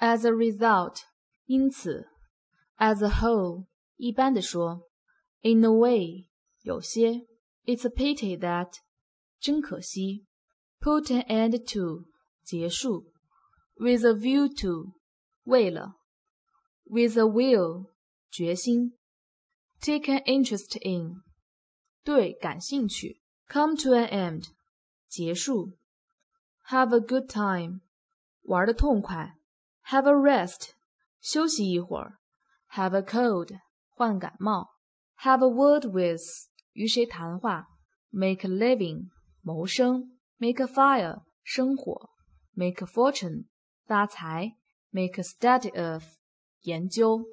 As a result, 因此。As a whole, 一般的说。In a way, 有些。It's a pity that, 真可惜。Put an end to, 结束。With a view to, 为了。With a will, 决心。Take an interest in, 对，感兴趣。Come to an end, 结束。Have a good time, 玩得痛快。Have a rest, 休息一会儿。Have a cold, 患感冒。Have a word with, 与谁谈话。Make a living, 谋生。Make a fire, 生火。Make a fortune, 发财。Make a study of, 研究。